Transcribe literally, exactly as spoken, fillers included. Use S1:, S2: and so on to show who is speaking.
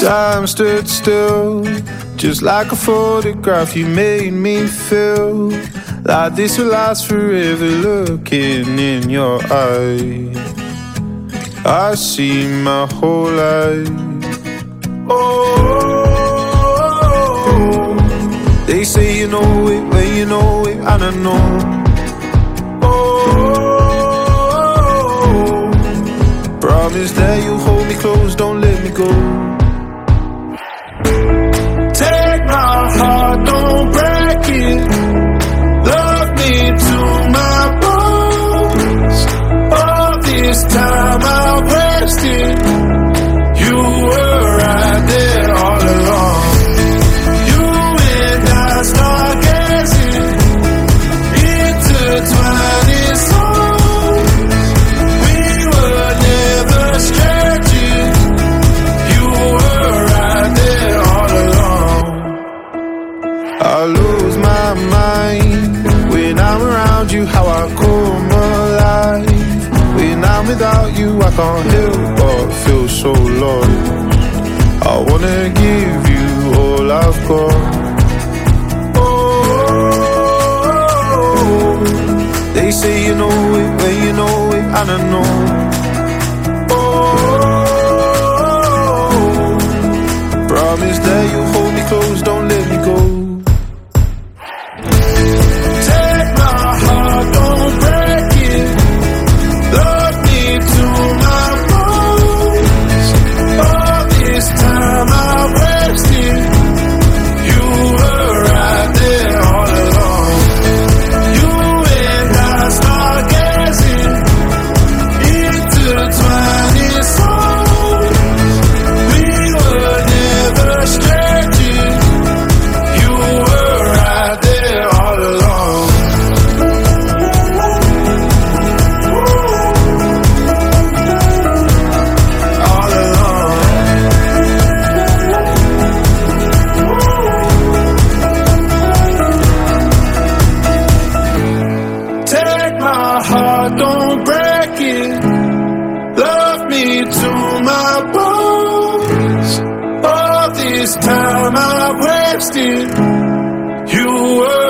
S1: Time stood still, just like a photograph. You made me feel like this will last forever. Looking in your eyes, I see my whole life. Oh, they say you know it when you know it, and I know. Oh, promise that you'll hold me close, don't let me go. Take my heart, don't break it. Love me to my bones. All this time I've wasted. You were right there all along. You and I stargazing, intertwining souls. We were never strangers. You were right there all along. I lose my mind when I'm around you, how I come alive. When I'm without you, I can't help but feel so lost. I wanna give you all I've got. Oh, they say you know it when you know it, and I know. Oh, promise that you'll hold me close, don't let me go. Take my heart, don't break it. Love me to my bones. All this time I wasted. You were right there all along. You and I stargazing, intertwining souls. We were never strangers. You were right there all along. All along. Take my heart, don't break it. Love me to my bones. All this time I've wasted. You were